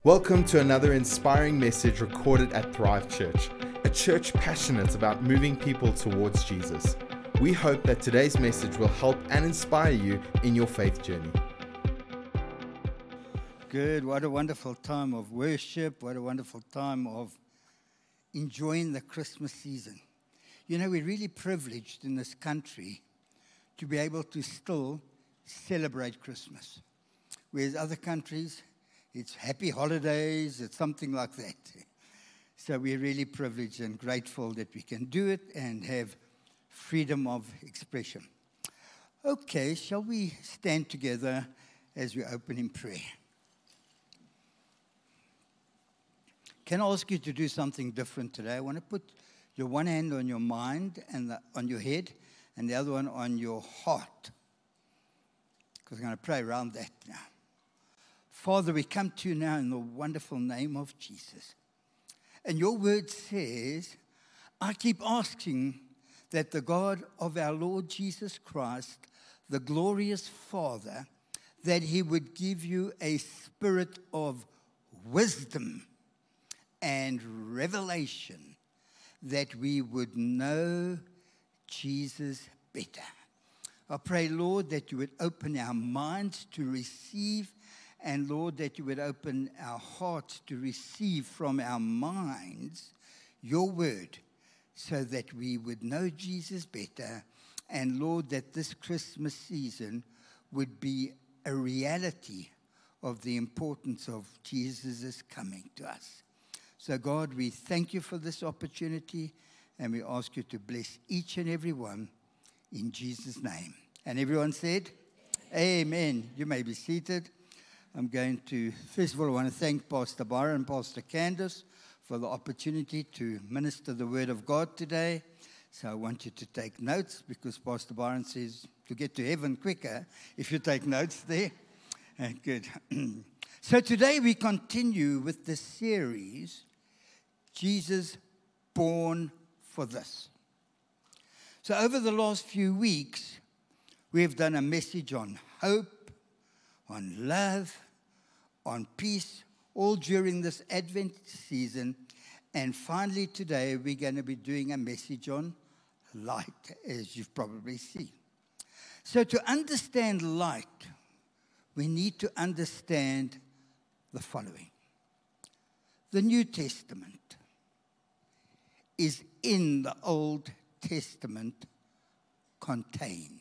Welcome to another inspiring message recorded at Thrive Church, a church passionate about moving people towards Jesus. We hope that today's message will help and inspire you in your faith journey. Good. What a wonderful time of worship. What a wonderful time of enjoying the Christmas season. You know, we're really privileged in this country to be able to still celebrate Christmas. Whereas other countries, it's happy holidays, it's something like that. So we're really privileged and grateful that we can do it and have freedom of expression. Okay, shall we stand together as we open in prayer? Can I ask you to do something different today? I want to put your one hand on your mind and on your head and the other one on your heart, because I'm going to pray around that now. Father, we come to you now in the wonderful name of Jesus. And your word says, I keep asking that the God of our Lord Jesus Christ, the glorious Father, that he would give you a spirit of wisdom and revelation, that we would know Jesus better. I pray, Lord, that you would open our minds to receive, and Lord, that you would open our hearts to receive from our minds your word, so that we would know Jesus better. And Lord, that this Christmas season would be a reality of the importance of Jesus' coming to us. So God, we thank you for this opportunity, and we ask you to bless each and every one in Jesus' name. And everyone said, Amen. You may be seated. I'm going to, first of all, I want to thank Pastor Byron and Pastor Candace for the opportunity to minister the Word of God today. So I want you to take notes, because Pastor Byron says to get to heaven quicker if you take notes there. Good. So today we continue with the series, Jesus Born for This. So over the last few weeks, we have done a message on hope, on love, on peace, all during this Advent season. And finally today, we're going to be doing a message on light, as you've probably seen. So to understand light, we need to understand the following. The New Testament is in the Old Testament contained.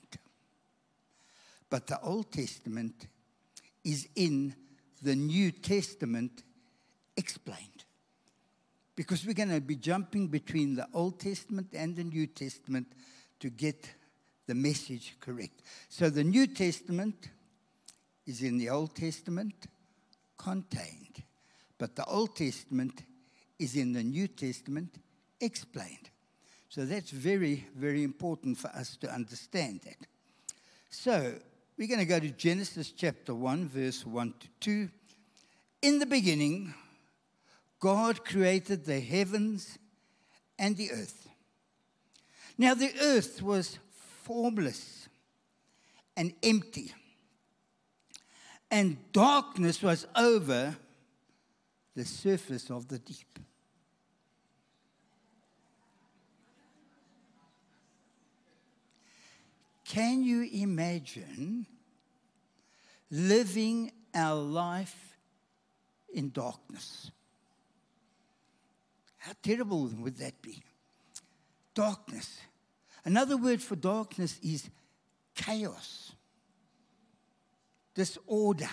But the Old Testament is in the New Testament explained. Because we're going to be jumping between the Old Testament and the New Testament to get the message correct. So the New Testament is in the Old Testament contained. But the Old Testament is in the New Testament explained. So that's very, very important for us to understand that. So we're going to go to Genesis chapter 1, verse 1 to 2. In the beginning, God created the heavens and the earth. Now the earth was formless and empty, and darkness was over the surface of the deep. Can you imagine living our life in darkness? How terrible would that be? Darkness. Another word for darkness is chaos, disorder,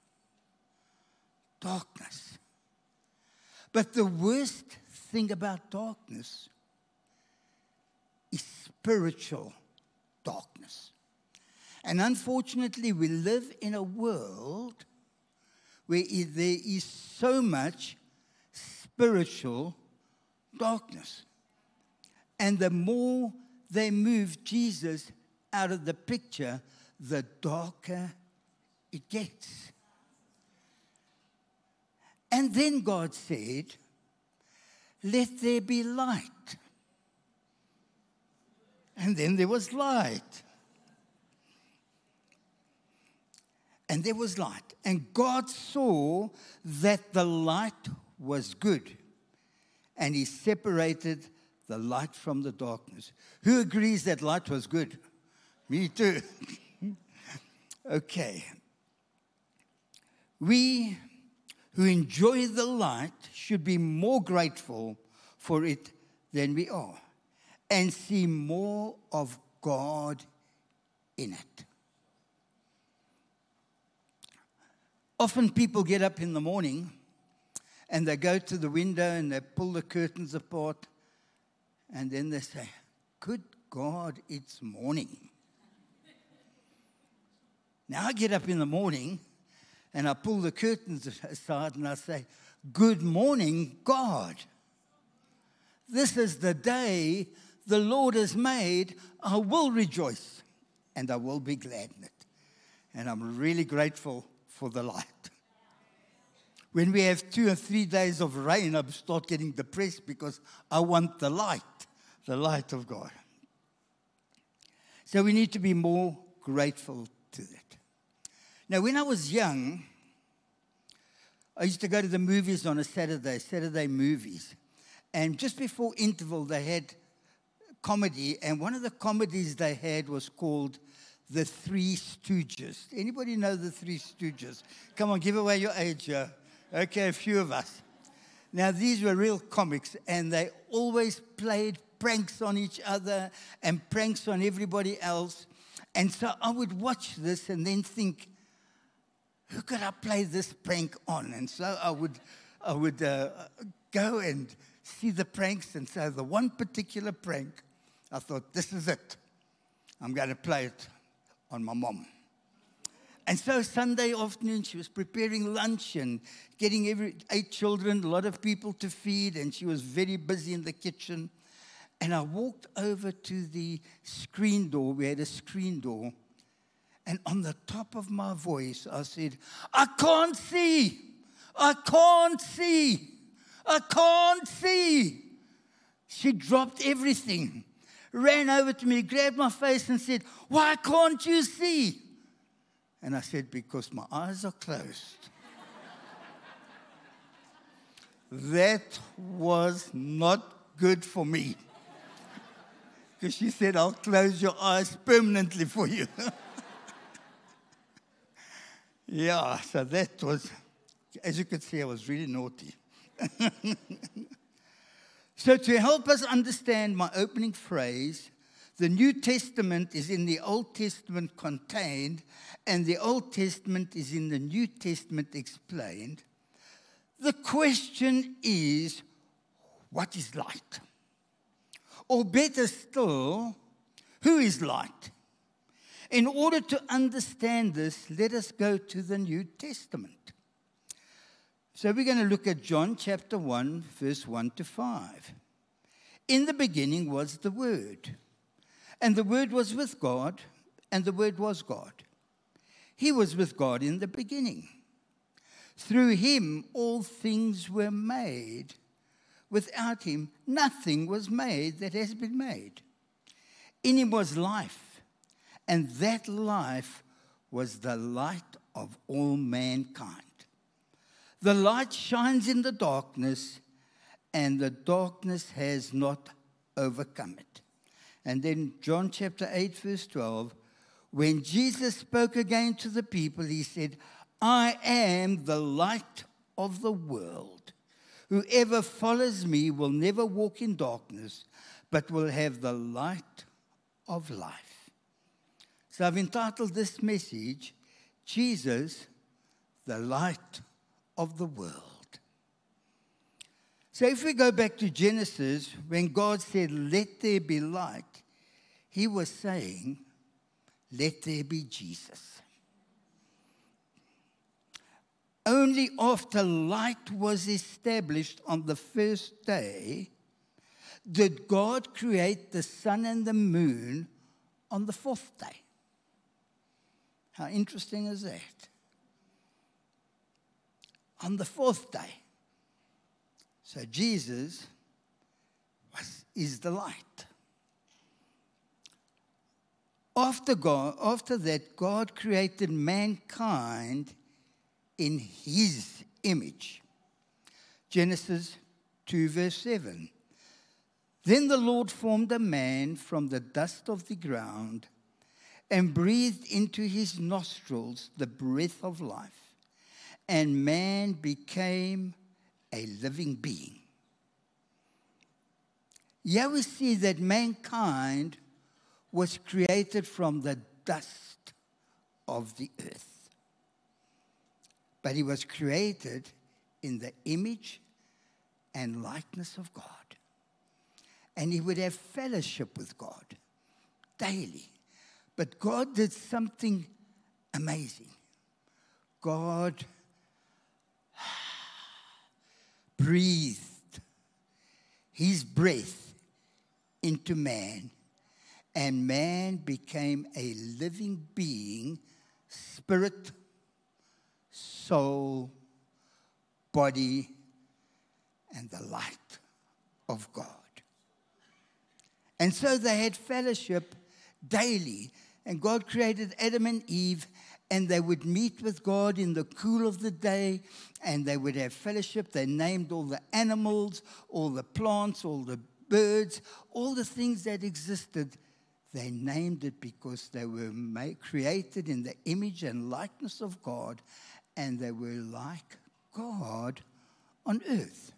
darkness. But the worst thing about darkness is spiritual darkness. And unfortunately, we live in a world where there is so much spiritual darkness. And the more they move Jesus out of the picture, the darker it gets. And then God said, let there be light. And then there was light. And there was light. And God saw that the light was good. And he separated the light from the darkness. Who agrees that light was good? Me too. Okay. We who enjoy the light should be more grateful for it than we are, and see more of God in it. Often people get up in the morning and they go to the window and they pull the curtains apart, and then they say, "Good God, it's morning." Now I get up in the morning and I pull the curtains aside and I say, "Good morning, God. This is the day the Lord has made. I will rejoice and I will be glad in it." And I'm really grateful for the light. When we have 2 or 3 days of rain, I start getting depressed because I want the light of God. So we need to be more grateful to that. Now, when I was young, I used to go to the movies on a Saturday movies. And just before interval, they had comedy. And one of the comedies they had was called The Three Stooges. Anybody know The Three Stooges? Come on, give away your age here. Okay, a few of us. Now, these were real comics, and they always played pranks on each other and pranks on everybody else. And so I would watch this and then think, who could I play this prank on? And so I would go and see the pranks. And so the one particular prank, I thought, this is it. I'm going to play it on my mom. And so Sunday afternoon, she was preparing lunch and getting 8 children, a lot of people to feed, and she was very busy in the kitchen. And I walked over to the screen door. We had a screen door. And on the top of my voice, I said, "I can't see. I can't see. I can't see." She dropped everything, ran over to me, grabbed my face and said, "Why can't you see?" And I said, "Because my eyes are closed." That was not good for me. Because she said, "I'll close your eyes permanently for you." Yeah, so that was, as you could see, I was really naughty. So to help us understand my opening phrase, the New Testament is in the Old Testament contained, and the Old Testament is in the New Testament explained. The question is, what is light? Or better still, who is light? In order to understand this, let us go to the New Testament. So we're going to look at John chapter 1, verse 1 to 5. In the beginning was the Word, and the Word was with God, and the Word was God. He was with God in the beginning. Through him all things were made. Without him nothing was made that has been made. In him was life, and that life was the light of all mankind. The light shines in the darkness, and the darkness has not overcome it. And then John chapter 8, verse 12, when Jesus spoke again to the people, he said, "I am the light of the world. Whoever follows me will never walk in darkness, but will have the light of life." So I've entitled this message, Jesus, the light of the world. So if we go back to Genesis, when God said, "Let there be light," he was saying, let there be Jesus. Only after light was established on the first day did God create the sun and the moon on the 4th day. How interesting is that? On the 4th day. So Jesus is the light. After that, God created mankind in his image. Genesis 2 verse 7. Then the Lord formed a man from the dust of the ground and breathed into his nostrils the breath of life, and man became a living being. Here we see that mankind was created from the dust of the earth. But he was created in the image and likeness of God. And he would have fellowship with God daily. But God did something amazing. God breathed his breath into man, and man became a living being, spirit, soul, body, and the light of God. And so they had fellowship daily. And God created Adam and Eve, and they would meet with God in the cool of the day, and they would have fellowship. They named all the animals, all the plants, all the birds, all the things that existed. They named it because they were created in the image and likeness of God, and they were like God on earth.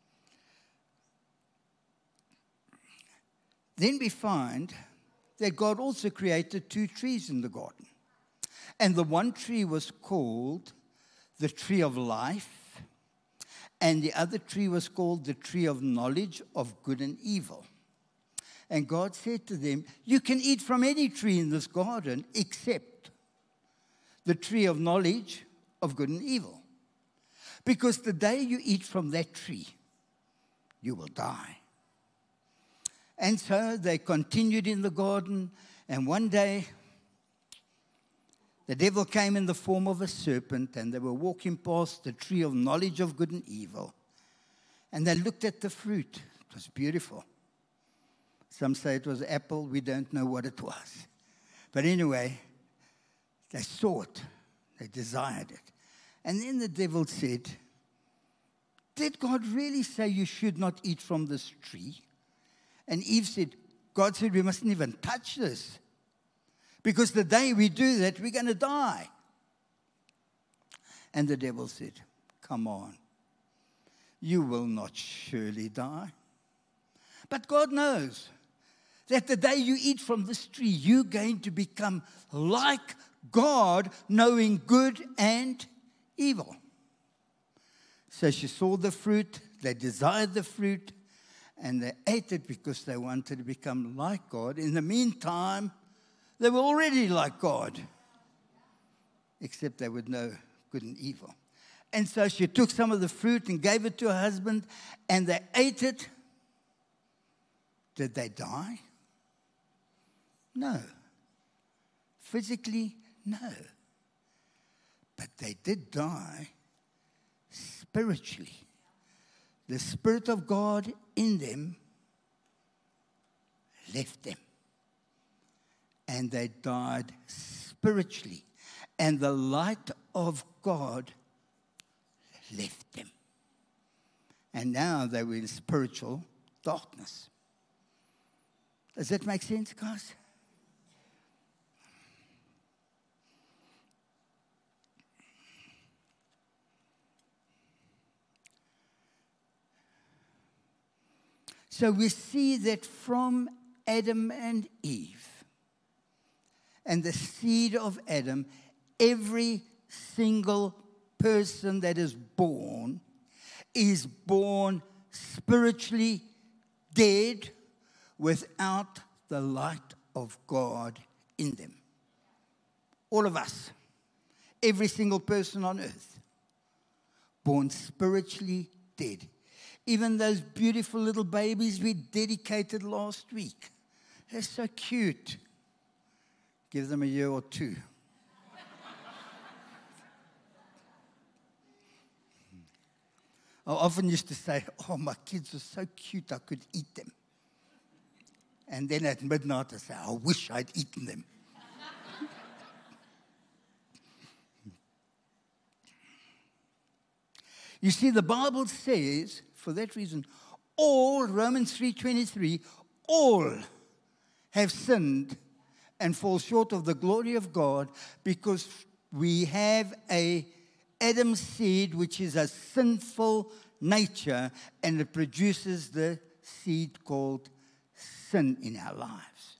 Then we find that God also created 2 trees in the garden. And the one tree was called the tree of life, and the other tree was called the tree of knowledge of good and evil. And God said to them, you can eat from any tree in this garden except the tree of knowledge of good and evil. Because the day you eat from that tree, you will die. And so they continued in the garden, and one day the devil came in the form of a serpent, and they were walking past the tree of knowledge of good and evil. And they looked at the fruit. It was beautiful. Some say it was apple. We don't know what it was. But anyway, they saw it. They desired it. And then the devil said, did God really say you should not eat from this tree? And Eve said, God said we mustn't even touch this. Because the day we do that, we're going to die. And the devil said, come on. You will not surely die. But God knows that the day you eat from this tree, you're going to become like God, knowing good and evil. So she saw the fruit, they desired the fruit, and they ate it because they wanted to become like God. In the meantime, they were already like God, except they would know good and evil. And so she took some of the fruit and gave it to her husband, and they ate it. Did they die? No. Physically, no. But they did die spiritually. The Spirit of God in them left them. And they died spiritually. And the light of God left them. And now they were in spiritual darkness. Does that make sense, guys? So we see that from Adam and Eve and the seed of Adam, every single person that is born spiritually dead without the light of God in them. All of us, every single person on earth, born spiritually dead. Even those beautiful little babies we dedicated last week. They're so cute. Give them a year or 2. I often used to say, oh, my kids are so cute, I could eat them. And then at midnight, I say, I wish I'd eaten them. You see, the Bible says, for that reason, all, Romans 3:23, all have sinned and fall short of the glory of God, because we have Adam's seed, which is a sinful nature, and it produces the seed called sin in our lives.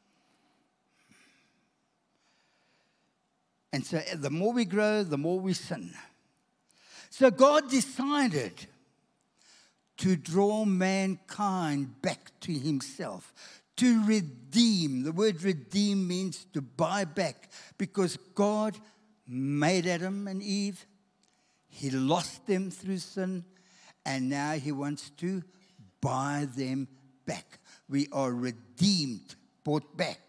And so the more we grow, the more we sin. So God decided to draw mankind back to himself, to redeem. The word redeem means to buy back, because God made Adam and Eve. He lost them through sin, and now he wants to buy them back. We are redeemed, bought back.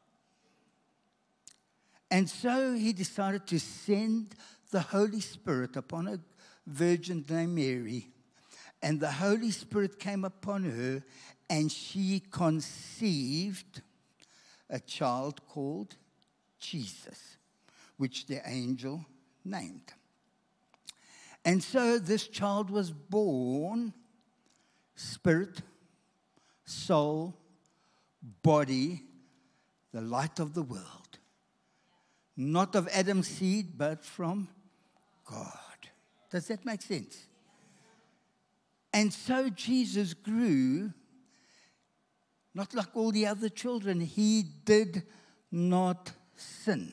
And so he decided to send the Holy Spirit upon a virgin named Mary. And the Holy Spirit came upon her, and she conceived a child called Jesus, which the angel named. And so this child was born, spirit, soul, body, the light of the world. Not of Adam's seed, but from God. Does that make sense? And so Jesus grew, not like all the other children. He did not sin.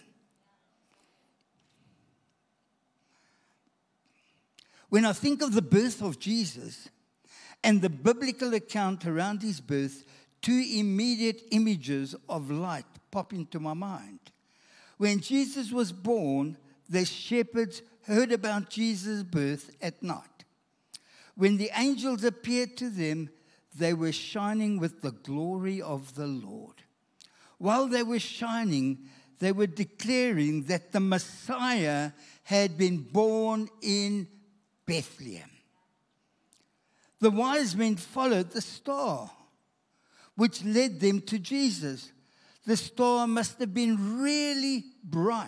When I think of the birth of Jesus and the biblical account around his birth, two immediate images of light pop into my mind. When Jesus was born, the shepherds heard about Jesus' birth at night. When the angels appeared to them, they were shining with the glory of the Lord. While they were shining, they were declaring that the Messiah had been born in Bethlehem. The wise men followed the star, which led them to Jesus. The star must have been really bright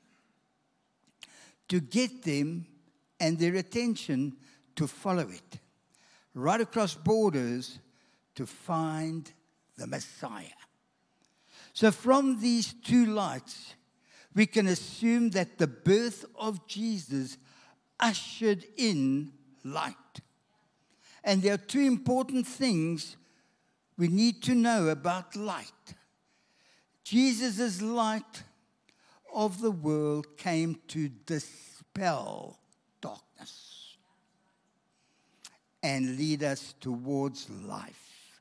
to get them and their attention to follow it, right across borders to find the Messiah. So from these two lights, we can assume that the birth of Jesus ushered in light. And there are two important things we need to know about light. Jesus' light of the world came to dispel darkness and lead us towards life,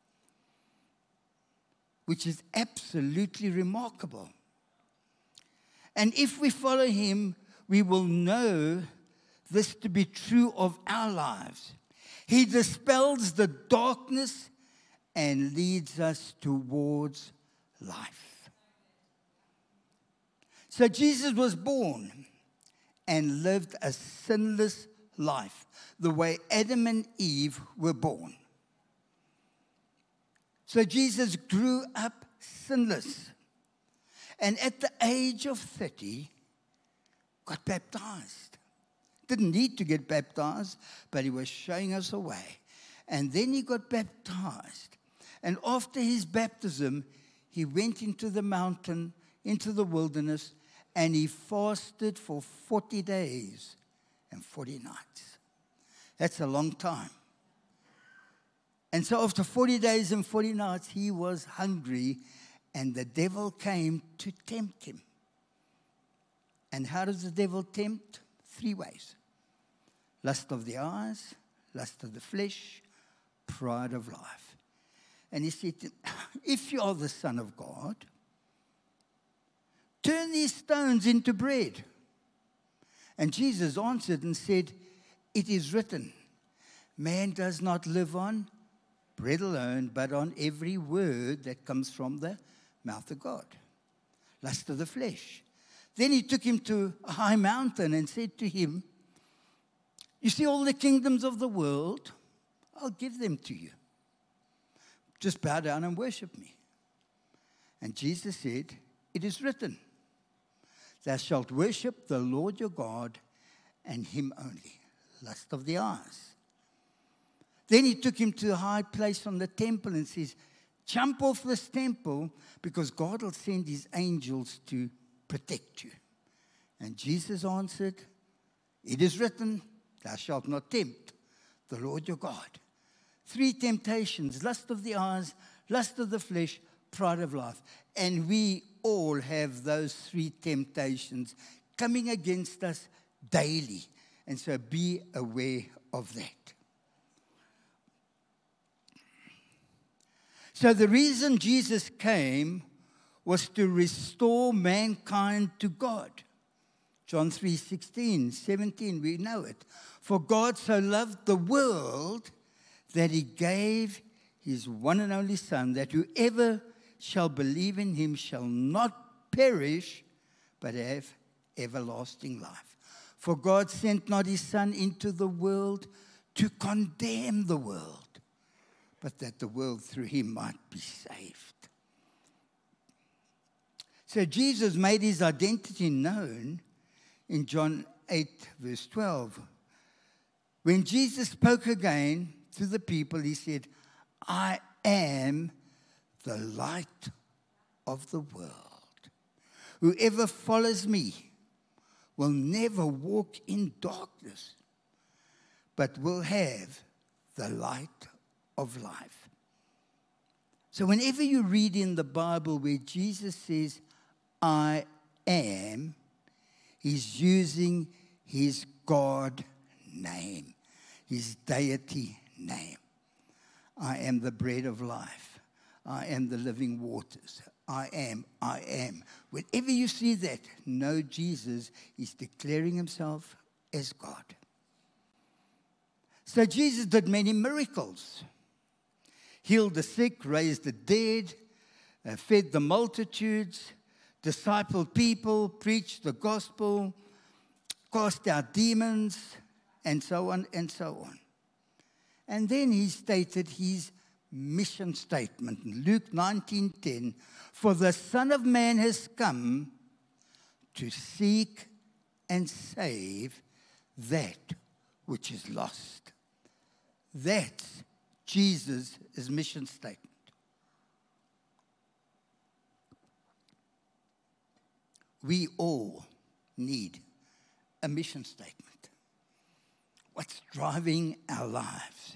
which is absolutely remarkable. And if we follow him, we will know this to be true of our lives. He dispels the darkness and leads us towards life. So Jesus was born and lived a sinless life, the way Adam and Eve were born. So Jesus grew up sinless, and at the age of 30, got baptized. Didn't need to get baptized, but he was showing us a way. And then he got baptized. And after his baptism, he went into the mountain, into the wilderness, and he fasted for 40 days and 40 nights. That's a long time. And so after 40 days and 40 nights, he was hungry, and the devil came to tempt him. And how does the devil tempt? 3 ways. Lust of the eyes, lust of the flesh, pride of life. And he said, if you are the Son of God, turn these stones into bread. And Jesus answered and said, it is written, man does not live on bread alone, but on every word that comes from the mouth of God. Lust of the flesh. Then he took him to a high mountain and said to him, you see all the kingdoms of the world, I'll give them to you. Just bow down and worship me. And Jesus said, it is written, thou shalt worship the Lord your God and him only. lust of the eyes. Then he took him to a high place from the temple and says, jump off this temple because God will send his angels to protect you. And Jesus answered, it is written, thou shalt not tempt the Lord your God. 3 temptations: lust of the eyes, lust of the flesh, pride of life. And we all have those 3 temptations coming against us daily. And so be aware of that. So the reason Jesus came was to restore mankind to God. John 3:16, 17, we know it. For God so loved the world that he gave his one and only Son, that whoever shall believe in him shall not perish, but have everlasting life. For God sent not his Son into the world to condemn the world, but that the world through him might be saved. So Jesus made his identity known in John 8, verse 12. When Jesus spoke again to the people, he said, I am the light of the world. Whoever follows me will never walk in darkness, but will have the light of life. So whenever you read in the Bible where Jesus says, I am, he's using his God name, his deity name. I am the bread of life. I am the living waters. I am. Whenever you see that, know Jesus is declaring himself as God. So Jesus did many miracles. Healed the sick, raised the dead, fed the multitudes, discipled people, preached the gospel, cast out demons, and so on and so on. And then he stated his mission statement in Luke 19:10, for the Son of Man has come to seek and save that which is lost. That's Jesus' mission statement. We all need a mission statement. What's driving our lives?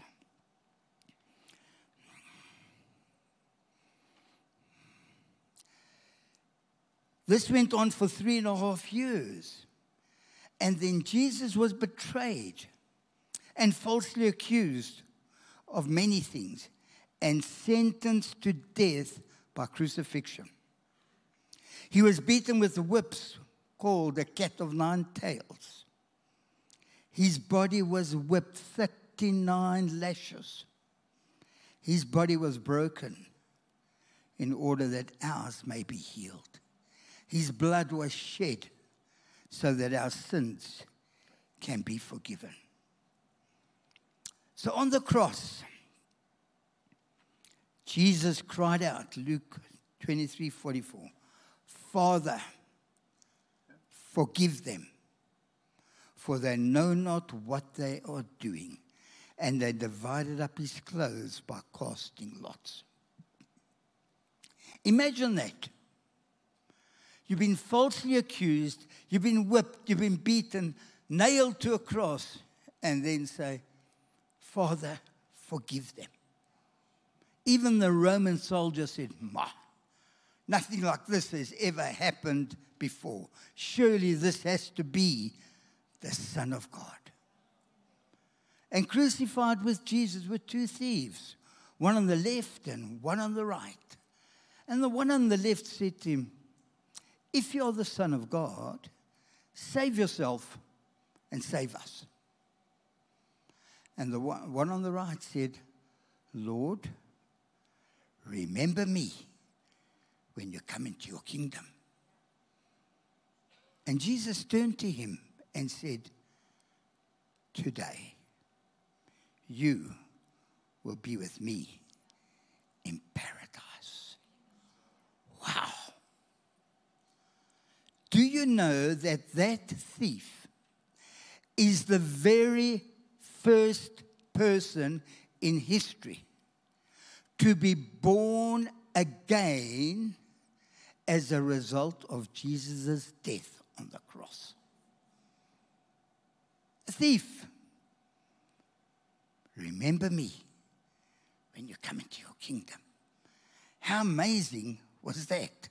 This went on for 3.5 years. And then Jesus was betrayed and falsely accused of many things and sentenced to death by crucifixion. He was beaten with whips called the cat of 9 tails. His body was whipped 39 lashes. His body was broken in order that ours may be healed. His blood was shed so that our sins can be forgiven. So on the cross, Jesus cried out, Luke 23:44, Father, forgive them, for they know not what they are doing. And they divided up his clothes by casting lots. Imagine that. You've been falsely accused, you've been whipped, you've been beaten, nailed to a cross, and then say, Father, forgive them. Even the Roman soldier said, nothing like this has ever happened before. Surely this has to be the Son of God. And crucified with Jesus were 2 thieves, one on the left and one on the right. And the one on the left said to him, if you're the Son of God, save yourself and save us. And the one on the right said, Lord, remember me when you come into your kingdom. And Jesus turned to him and said, today you will be with me in paradise. Wow. Do you know that that thief is the very first person in history to be born again as a result of Jesus' death on the cross. A thief. Remember me when you come into your kingdom. How amazing was that?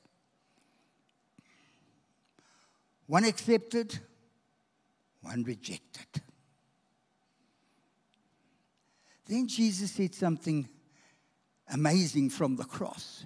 One accepted, one rejected. Then Jesus said something amazing from the cross.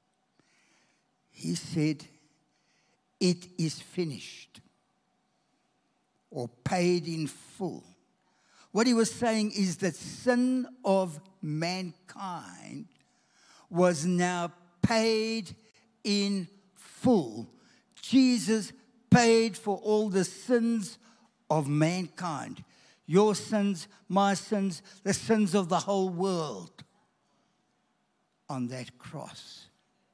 He said, "It is finished," or paid in full. What he was saying is that sin of mankind was now paid in full. Jesus paid for all the sins of mankind. Your sins, my sins, the sins of the whole world on that cross.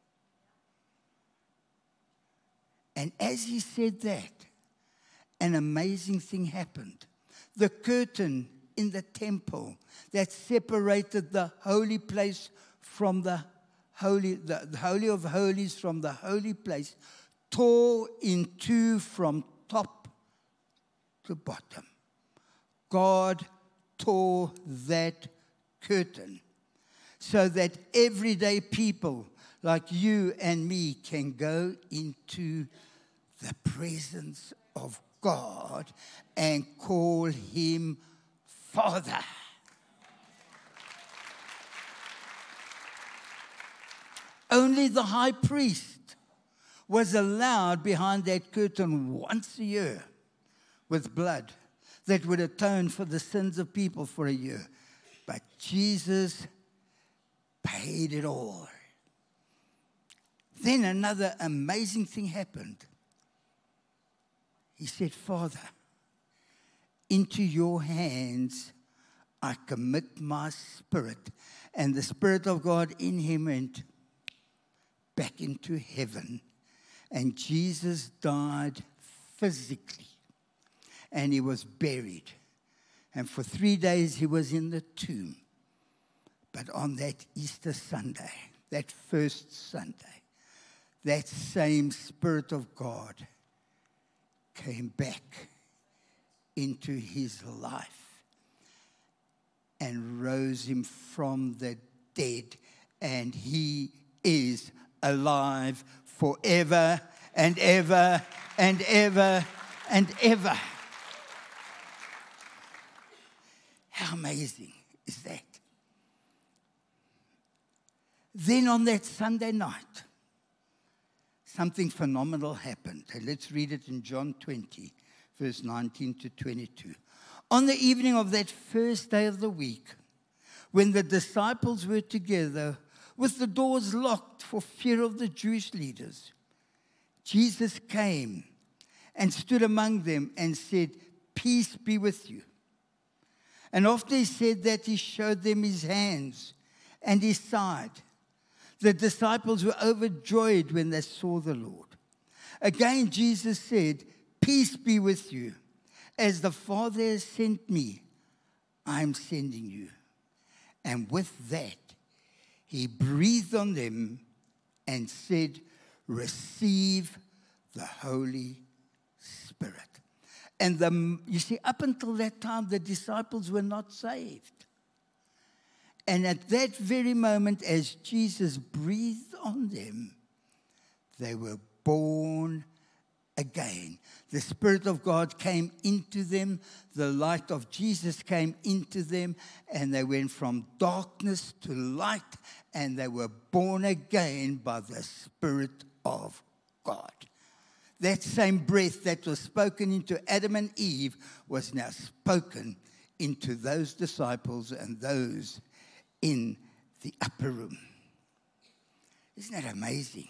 And as he said that, an amazing thing happened. The curtain in the temple that separated the holy place from the Holy of Holies from the holy place tore in two from top to bottom. God tore that curtain so that everyday people like you and me can go into the presence of God and call him Father. Only the high priest was allowed behind that curtain once a year with blood that would atone for the sins of people for a year. But Jesus paid it all. Then another amazing thing happened. He said, "Father, into your hands I commit my spirit." And the Spirit of God in him went back into heaven. And Jesus died physically. And he was buried. And for 3 days he was in the tomb. But on that Easter Sunday, that first Sunday, that same Spirit of God came back into his life and rose him from the dead. And he is alive forever and ever and ever and ever. How amazing is that? Then on that Sunday night, something phenomenal happened. And let's read it in John 20, verse 19 to 22. On the evening of that first day of the week, when the disciples were together with the doors locked for fear of the Jewish leaders, Jesus came and stood among them and said, "Peace be with you." And after he said that, he showed them his hands and his side. The disciples were overjoyed when they saw the Lord. Again, Jesus said, "Peace be with you. As the Father has sent me, I am sending you." And with that, he breathed on them and said, "Receive the Holy Spirit." And you see, up until that time, the disciples were not saved. And at that very moment, as Jesus breathed on them, they were born again. The Spirit of God came into them. The light of Jesus came into them. And they went from darkness to light. And they were born again by the Spirit of God. That same breath that was spoken into Adam and Eve was now spoken into those disciples and those in the upper room. Isn't that amazing?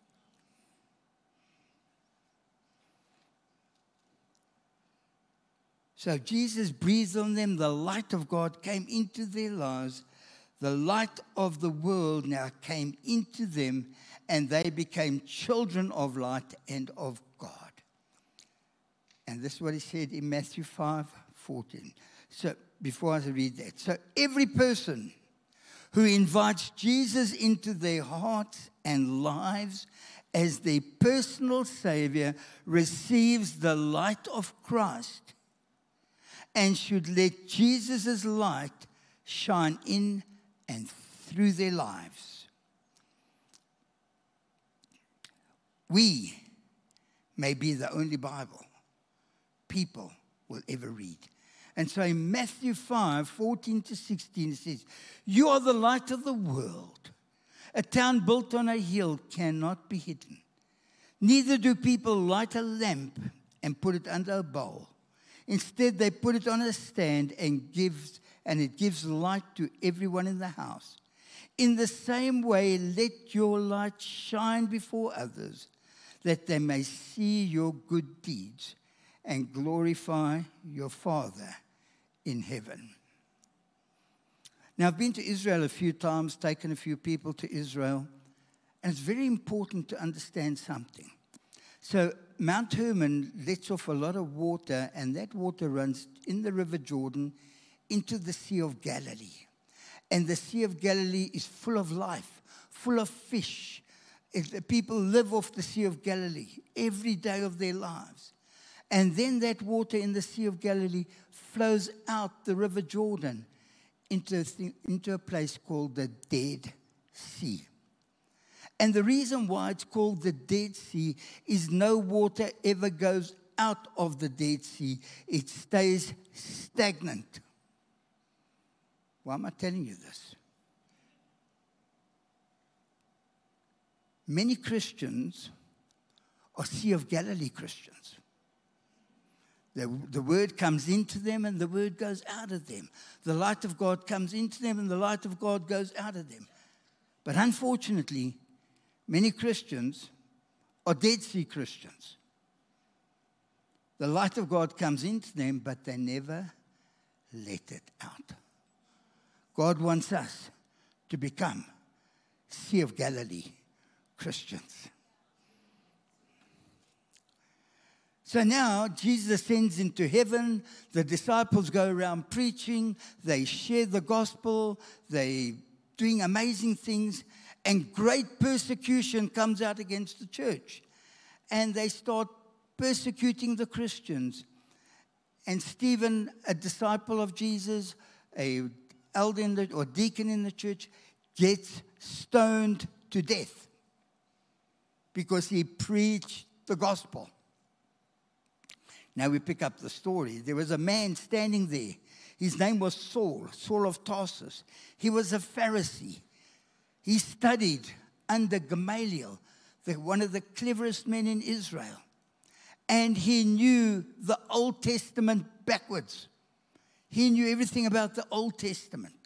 So Jesus breathed on them. The light of God came into their lives. The light of the world now came into them, and they became children of light and of God. And this is what he said in Matthew 5:14. So before I read that, so every person who invites Jesus into their hearts and lives as their personal Savior receives the light of Christ and should let Jesus' light shine in and through their lives. We may be the only Bible people will ever read. And so in Matthew 5:14-16, it says, "You are the light of the world. A town built on a hill cannot be hidden. Neither do people light a lamp and put it under a bowl. Instead, they put it on a stand and it gives light to everyone in the house. In the same way, let your light shine before others, that they may see your good deeds and glorify your Father in heaven." Now, I've been to Israel a few times, taken a few people to Israel, and it's very important to understand something. So Mount Hermon lets off a lot of water, and that water runs in the River Jordan into the Sea of Galilee. And the Sea of Galilee is full of life, full of fish. People live off the Sea of Galilee every day of their lives. And then that water in the Sea of Galilee flows out the River Jordan into a place called the Dead Sea. And the reason why it's called the Dead Sea is no water ever goes out of the Dead Sea. It stays stagnant. Why am I telling you this? Many Christians are Sea of Galilee Christians. The word comes into them and the word goes out of them. The light of God comes into them and the light of God goes out of them. But unfortunately, many Christians are Dead Sea Christians. The light of God comes into them, but they never let it out. God wants us to become Sea of Galilee Christians. So now Jesus ascends into heaven. The disciples go around preaching. They share the gospel. They're doing amazing things. And great persecution comes out against the church. And they start persecuting the Christians. And Stephen, a disciple of Jesus, an elder or deacon in the church, gets stoned to death because he preached the gospel. Now we pick up the story. There was a man standing there. His name was Saul, Saul of Tarsus. He was a Pharisee. He studied under Gamaliel, one of the cleverest men in Israel. And he knew the Old Testament backwards. He knew everything about the Old Testament.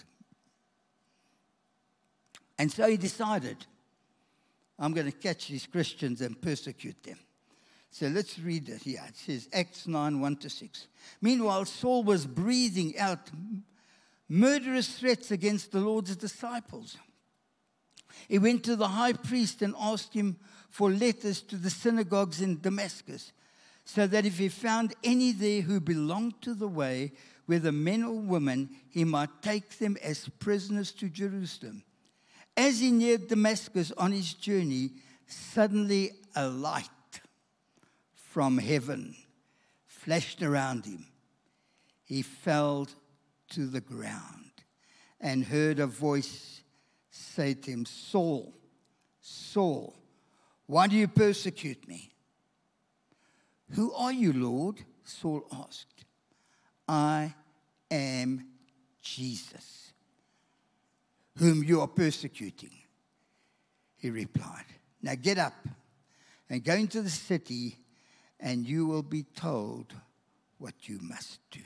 And so he decided, I'm going to catch these Christians and persecute them. So let's read it here. It says, Acts 9, 1-6. Meanwhile, Saul was breathing out murderous threats against the Lord's disciples. He went to the high priest and asked him for letters to the synagogues in Damascus, so that if he found any there who belonged to the way, whether men or women, he might take them as prisoners to Jerusalem. As he neared Damascus on his journey, suddenly a light from heaven flashed around him. He fell to the ground and heard a voice say to him, Saul, Saul, why do you persecute me? Who are you, Lord? Saul asked. I am Jesus, whom you are persecuting. He replied, now get up and go into the city, and you will be told what you must do.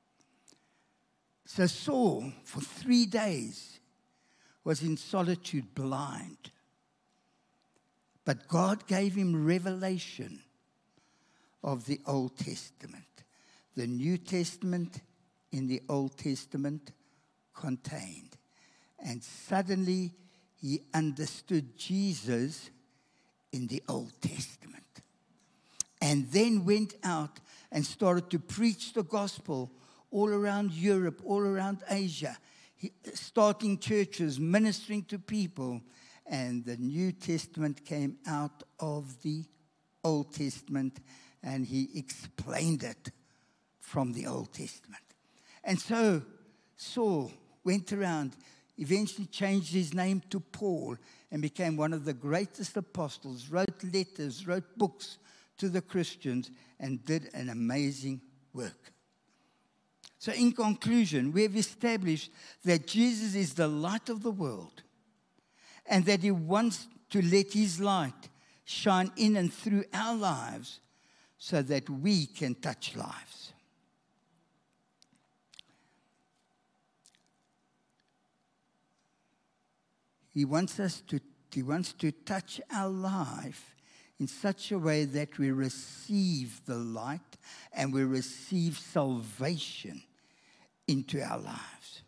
So Saul, for 3 days, was in solitude, blind. But God gave him revelation of the Old Testament. The New Testament in the Old Testament contained. And suddenly he understood Jesus in the Old Testament. And then went out and started to preach the gospel all around Europe, all around Asia, starting churches, ministering to people. And the New Testament came out of the Old Testament, and he explained it from the Old Testament. And so Saul went around, eventually changed his name to Paul, and became one of the greatest apostles, wrote letters, wrote books to the Christians, and did an amazing work. So in conclusion, we have established that Jesus is the light of the world, and that he wants to let his light shine in and through our lives so that we can touch lives. He wants to touch our life in such a way that we receive the light and we receive salvation into our lives.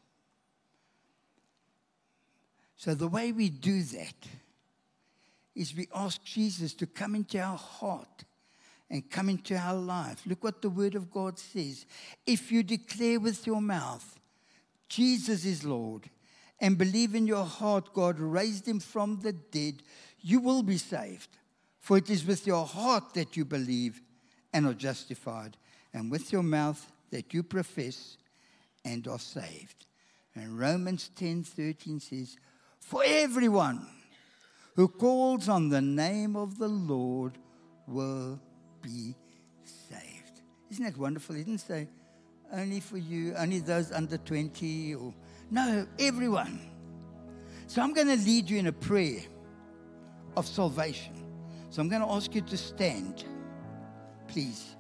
So the way we do that is we ask Jesus to come into our heart and come into our life. Look what the Word of God says. If you declare with your mouth, Jesus is Lord, and believe in your heart God raised him from the dead, you will be saved. For it is with your heart that you believe and are justified, and with your mouth that you profess and are saved. And Romans 10:13 says, for everyone who calls on the name of the Lord will be saved. Isn't that wonderful? He didn't say only for you, only those under 20, or no, everyone. So I'm going to lead you in a prayer of salvation. So I'm going to ask you to stand, please.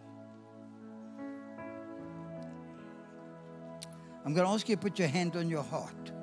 I'm going to ask you to put your hand on your heart,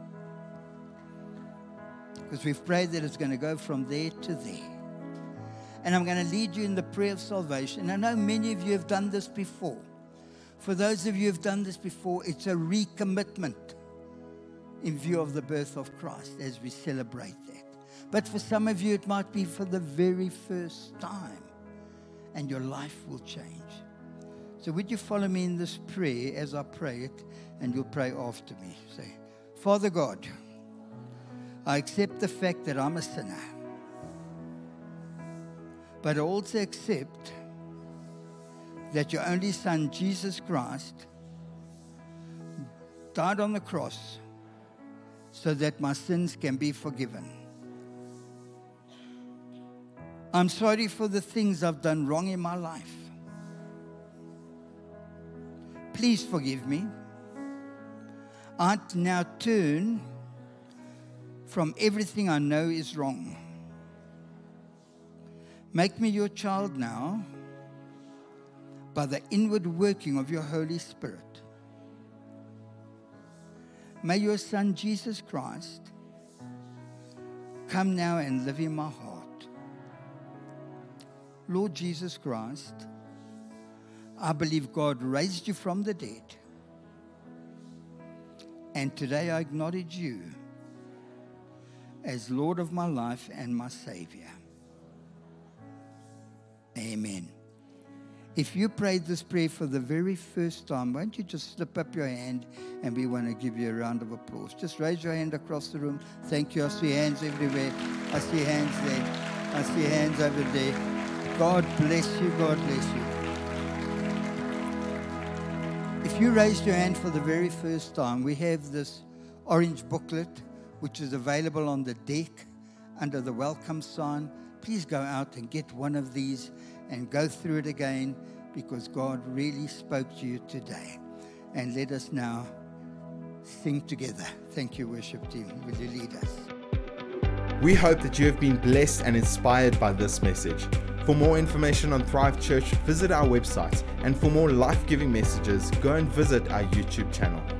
because we've prayed that it's going to go from there to there. And I'm going to lead you in the prayer of salvation. I know many of you have done this before. For those of you who have done this before, it's a recommitment in view of the birth of Christ as we celebrate that. But for some of you, it might be for the very first time, and your life will change. So would you follow me in this prayer as I pray it, and you'll pray after me. Say, Father God, I accept the fact that I'm a sinner, but I also accept that your only Son, Jesus Christ, died on the cross so that my sins can be forgiven. I'm sorry for the things I've done wrong in my life. Please forgive me. I now turn from everything I know is wrong. Make me your child now by the inward working of your Holy Spirit. May your Son, Jesus Christ, come now and live in my heart. Lord Jesus Christ, I believe God raised you from the dead. And today I acknowledge you as Lord of my life and my Savior. Amen. If you prayed this prayer for the very first time, why don't you just slip up your hand, and we want to give you a round of applause. Just raise your hand across the room. Thank you. I see hands everywhere. I see hands there. I see hands over there. God bless you. God bless you. If you raised your hand for the very first time, we have this orange booklet, which is available on the deck under the welcome sign. Please go out and get one of these and go through it again, because God really spoke to you today. And let us now sing together. Thank you, worship team. Will you lead us? We hope that you have been blessed and inspired by this message. For more information on Thrive Church, visit our website. And for more life-giving messages, go and visit our YouTube channel.